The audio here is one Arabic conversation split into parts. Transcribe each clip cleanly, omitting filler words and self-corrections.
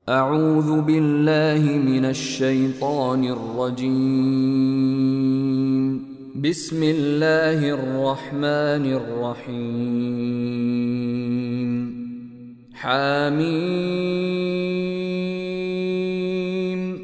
أعوذ بالله من الشيطان الرجيم. بسم الله الرحمن الرحيم. حميم.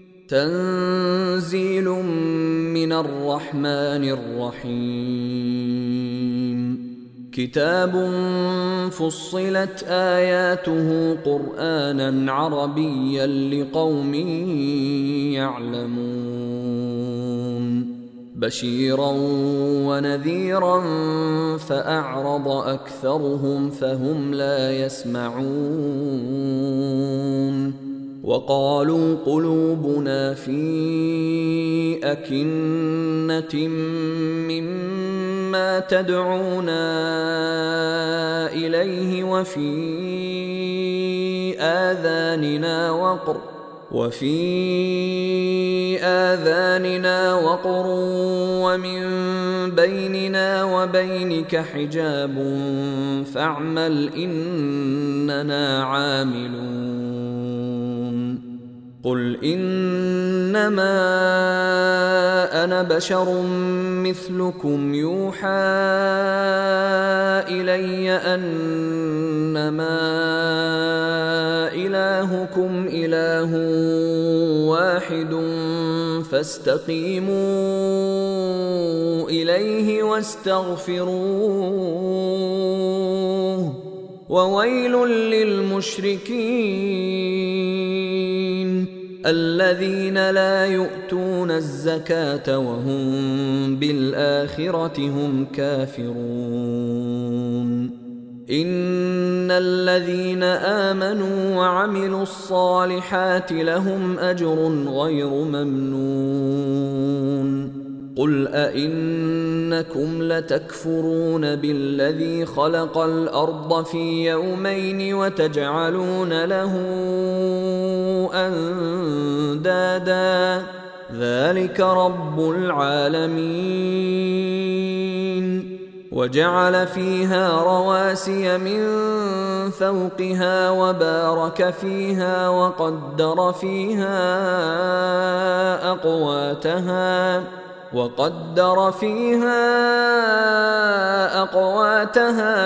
تنزيل من الرحمن الرحيم. كتاب فصلت آياته قرآنا عربيا لقوم يعلمون بشيرا ونذيرا فأعرض أكثرهم فهم لا يسمعون وقالوا قلوبنا في أكنة مما تدعونا إليه وفي آذاننا وقر ومن بيننا وبينك حجاب فاعمل إننا عاملون. قل إنما أنا بشر مثلكم يوحى إلي أنما إلهكم إله واحد فاستقيموا إليه واستغفروه وويل للمشركين الذين لا يؤتون الزكاة وهم بالآخرة هم كافرون. إن الذين آمنوا وعملوا الصالحات لهم أجر غير ممنون. قل أئنكم لتكفرون بالذي خلق الأرض في يومين وتجعلون له أندادا ذلك رب العالمين. وجعل فيها رواسي من فوقها وبارك فيها وقدر فيها أقواتها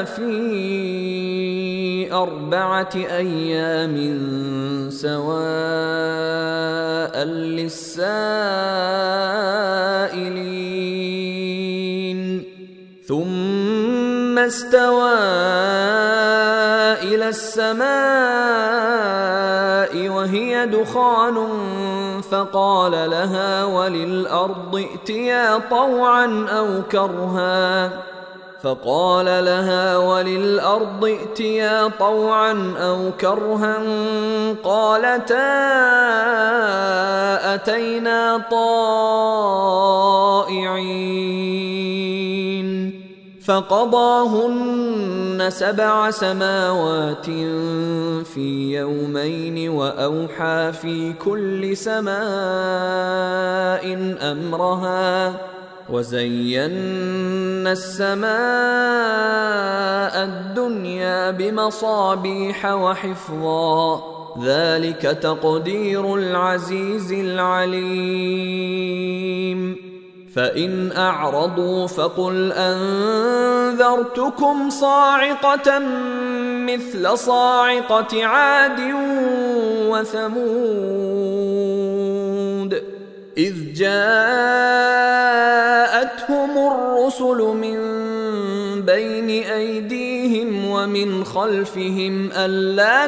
في 4 أيام سواء للسائلين. ثم استوى إلى السماء وهي دخان فقال لها وللأرض ائتيا طوعا أو كرها قالتا أتينا طائعين. فقضاهن 7 سماوات في يومين وأوحى في كل سماء أمرها وزينا السماء الدنيا بمصابيح وحفظا ذلك تقدير العزيز العليم. فإن أعرضوا فقل أنذرتكم صاعقة مثل صاعقة عاد وثمود إذ جاءتهم الرسل من بين أيديهم ومن خلفهم ألا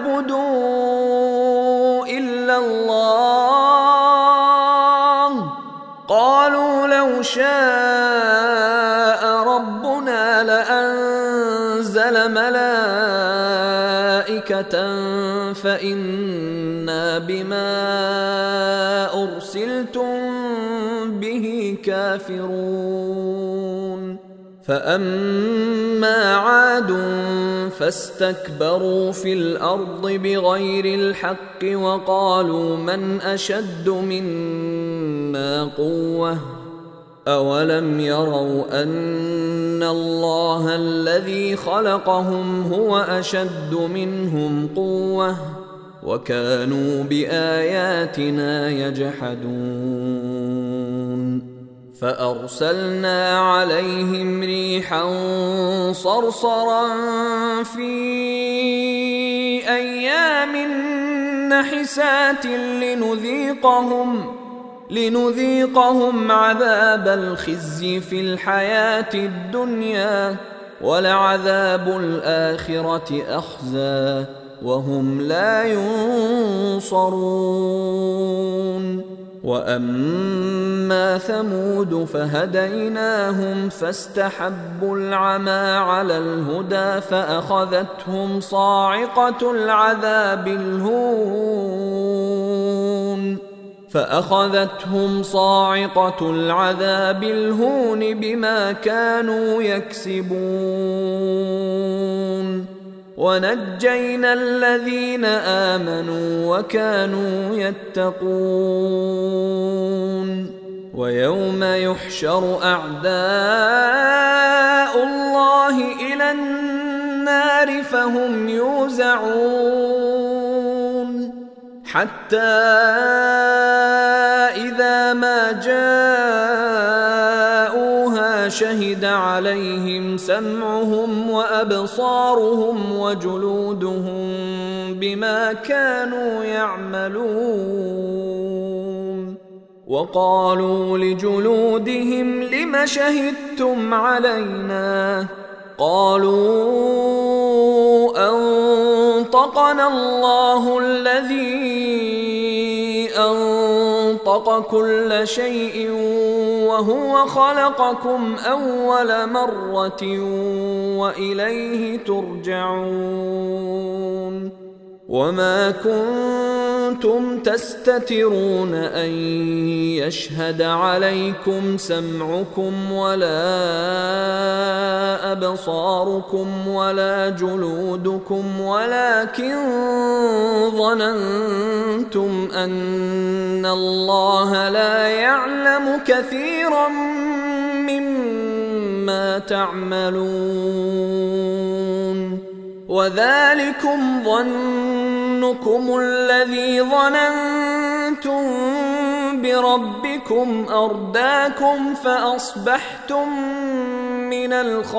تعبدوا إلا الله قالوا لو شاء ربنا لأنزل ملائكة فإنا بما أرسلتم به كافرون. فأما عاد فاستكبروا في الأرض بغير الحق وقالوا من أشد منا قوة أولم يروا أن الله الذي خلقهم هو أشد منهم قوة وكانوا بآياتنا يجحدون فأرسلنا عليهم ريحا صرصرا في أيام نحسات لنذيقهم عذاب الخزي في الحياة الدنيا ولعذاب الآخرة أخزى وهم لا ينصرون وأما ثمود فهديناهم فاستحبوا العمى على الهدى فأخذتهم صاعقة العذاب الهون بما كانوا يكسبون ونجينا الذين آمنوا وكانوا يتقون ويوم يحشر أعداء الله إلى النار فهم يوزعون حتى إذا ما جاءوها شهد عليهم سمعهم وأبصارهم وجلودهم بما كانوا يعملون وقالوا لجلودهم لم شهدتم علينا قالوا أنطقنا الله الذي أنطق كل شيء وهو خلقكم أول مرة وإليه ترجعون وما كنتم تستترون أن يشهد عليكم سمعكم ولا أبصاركم ولا جلودكم ولكن ظننتم أن الله لا يعلم كثيرا مما تعملون وذلكم ظنكم الذي ظننتم بربكم أرداكم فأصبحتم من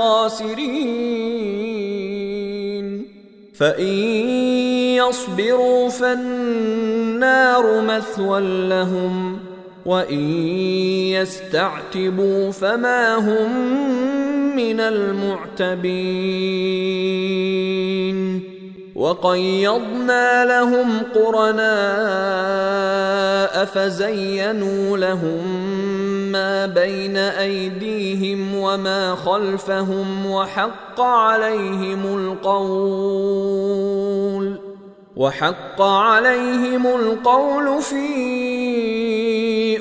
الخاسرين فإن يصبروا فالنار مثوى لهم وإن يستعتبوا فما هم من المعتبين وقيضنا لهم قرناء فزينوا لهم ما بين أيديهم وما خلفهم وحق عليهم القول في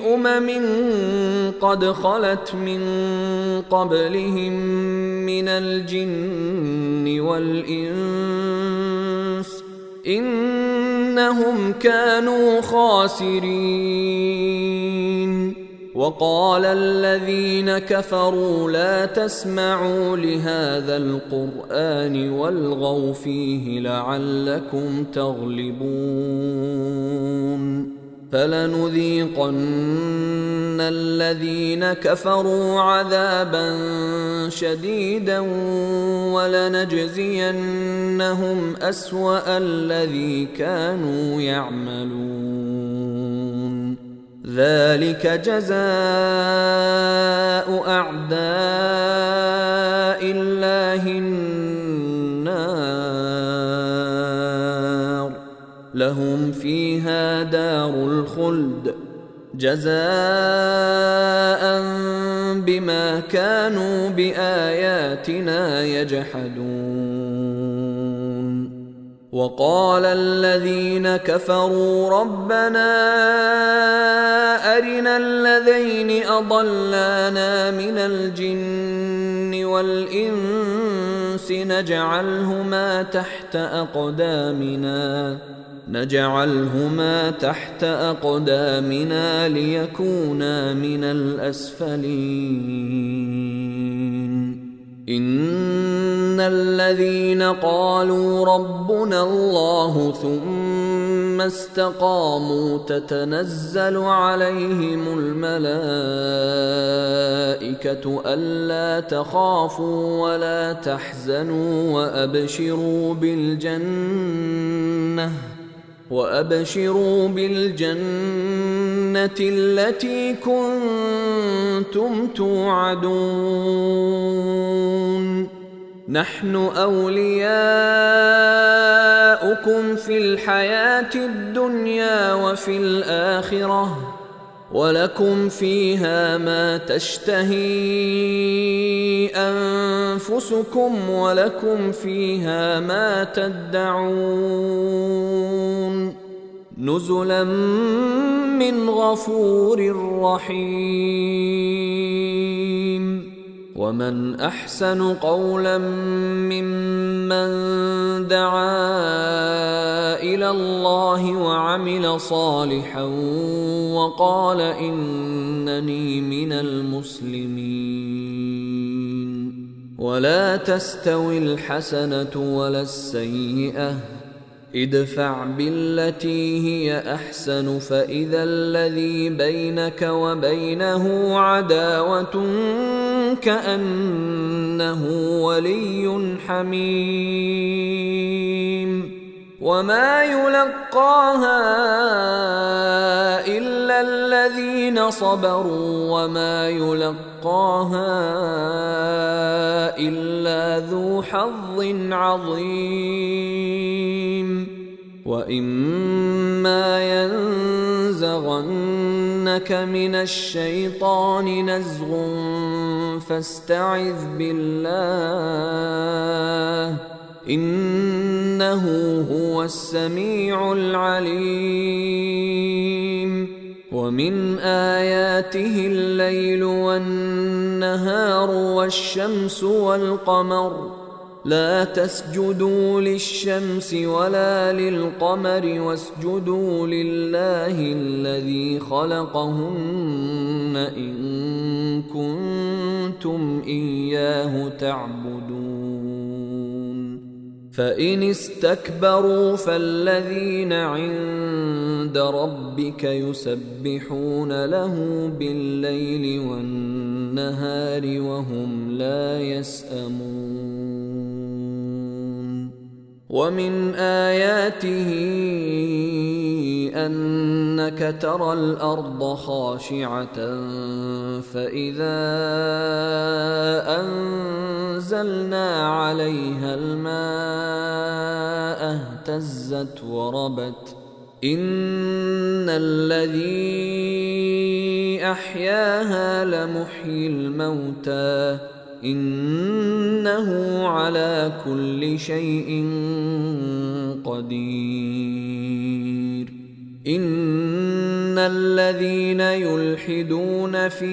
قد خلت من قبلهم من الجن والإنس إنهم كانوا خاسرين وقال الذين كفروا لا تسمعوا لهذا القرآن والغوا فيه لعلكم تغلبون فلنذيقن الذين كفروا عذابا شديدا ولنجزينهم أسوأ الذي كانوا يعملون ذلك جزاء أعداء الله النار لهم فيها دار الخلد جزاء بما كانوا بآياتنا يجحدون وقال الذين كفروا ربنا أرنا الذين أضلانا من الجن والإنس نجعلهما تحت أقدامنا ليكونا من الأسفلين إن الذين قالوا ربنا الله ثم استقاموا تتنزل عليهم الملائكة ألا تخافوا ولا تحزنوا وأبشروا بالجنة التي كنتم توعدون نحن أولياؤكم في الحياة الدنيا وفي الآخرة ولكم فيها ما تشتهي أنفسكم ولكم فيها ما تدعون نزلا من غفور رحيم ومن أحسن قولا ممن دعا إلى الله وعمل صالحا وقال إنني من المسلمين ولا تستوي الحسنة ولا السيئة ادفع بالتي هي أحسن فإذا الذي بينك وبينه عداوة كأنه ولي حميم وما يلقاها إلا الذين صبروا وما يلقاها إلا ذو حظ عظيم وإما ينزغنك من الشيطان نزغ فاستعذ بالله إنه هو السميع العليم ومن آياته الليل والنهار والشمس والقمر لا تسجدوا للشمس ولا للقمر واسجدوا لله الذي خلقهن إن كنتم إياه تعبدون فإن استكبروا فالذين عند ربك يسبحون له بالليل والنهار وهم لا يسأمون ومن آياته أنك ترى الأرض خاشعة فإذا أنزلنا عليها الماء اهتزت وربت إن الذي أحياها لمحيي الموتى إنه على كل شيء قدير إن الذين يلحدون في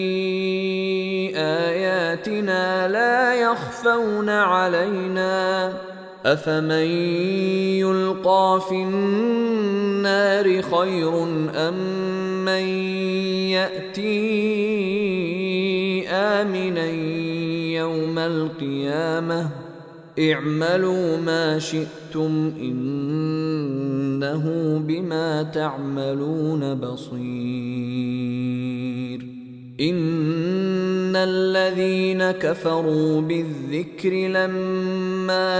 آياتنا لا يخفون علينا أفمن يلقى في النار خير أم من يأتي آمنا يوم القيامة اعملوا ما شئتم إنه بما تعملون بصير إن الذين كفروا بالذكر لما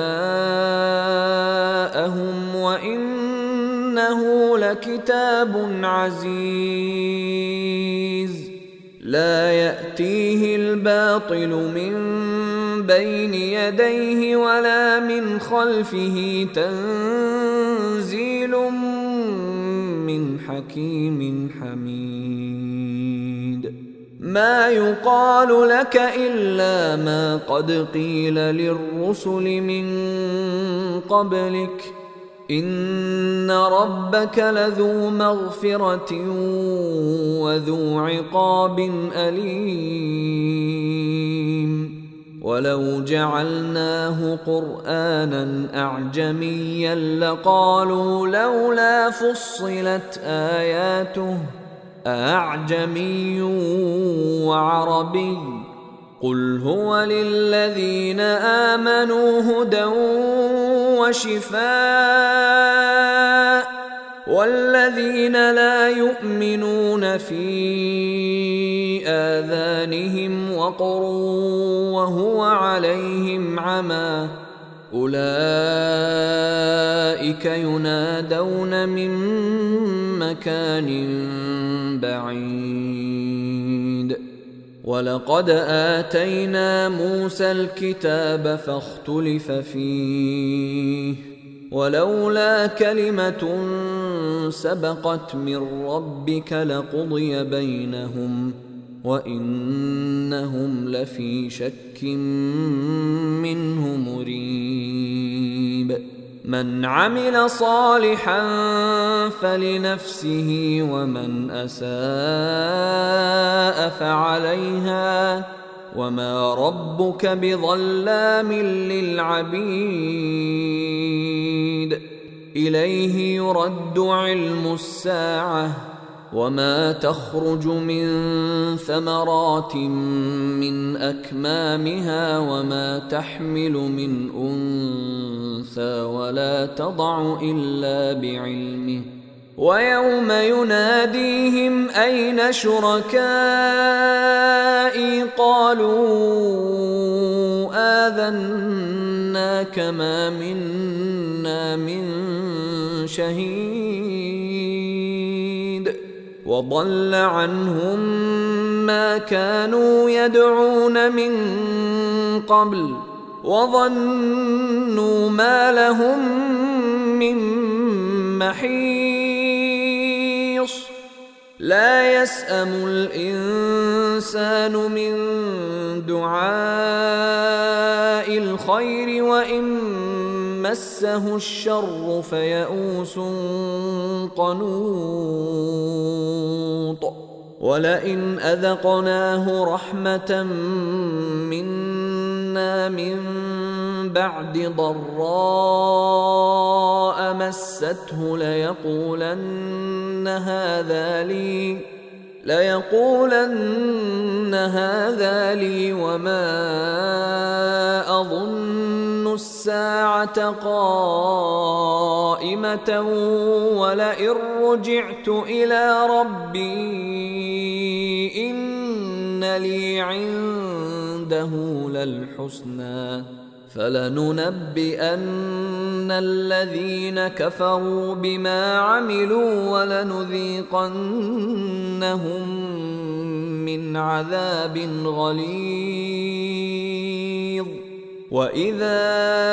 جاءهم وإنه لكتاب عزيز لا يأتيه الباطل من بين يديه ولا من خلفه تنزيل من حكيم حميد ما يقال لك إلا ما قد قيل للرسل من قبلك إن ربك لذو مغفرة وذو عقاب أليم ولو جعلناه قرآنا أعجميا لقالوا لولا فصلت آياته أعجمي وعربي قل هو للذين آمنوا هدى وشفاء، والذين لا يؤمنون في آذانهم وقر وهو عليهم عمى أولئك ينادون من مكان بعيد. ولقد آتينا موسى الكتاب فاختلف فيه، ولولا كلمة سبقت من ربك لقضي بينهم وإنهم لفي شك منه مريب. من عمل صالحا فلنفسه ومن أساء فعليها وما ربك بظلام للعبيد. إليه يرد علم الساعة وما تخرج من ثمرات من أكمامها وما تحمل من أنثى ولا تضع إلا بعلمه. ويوم يناديهم أين شركائي قالوا آذناك ما منا من شهيد. وضل عنهم ما كانوا يدعون من قبل وظنوا ما لهم من محيص. لا يسأم الإنسان من دعاء الخير وإن مسه الشر فيئوس قنوط. ولئن أذقناه رحمة منا من بعد ضراء مسته ليقولن هذا لي وما أظن الساعة قائمة ولئن رجعت إلى ربي إن لي عنده للحسنى فلننبئن الذين كفروا بما عملوا ولنذيقنهم من عذاب غليظ. وإذا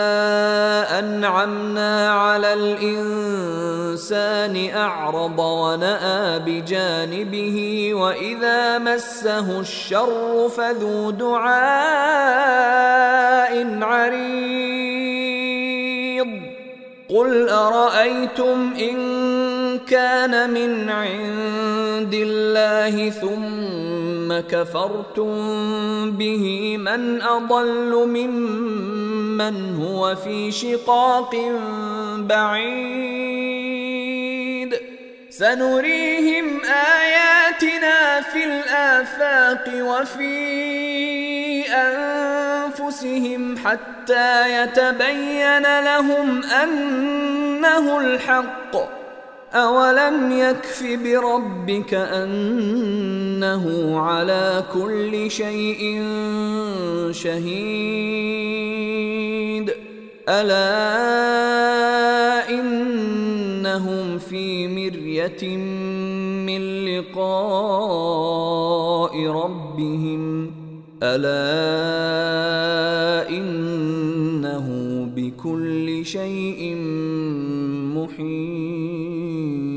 أنعمنا على الإنسان أعرض ونأى بجانبه وإذا مسه الشر فذو دعاء عريض. قل أرأيتم إن كان من عند الله ثم كفرتم به من أضل ممن هو في شقاق بعيد. سنريهم آياتنا في الآفاق وفي أنفسهم حتى يتبين لهم أنه الحق. أولم يكف بربك أنه على كل شيء شهيد. ألا إنهم في مرية من لقاء ربهم ألا إنه بكل شيء محيط.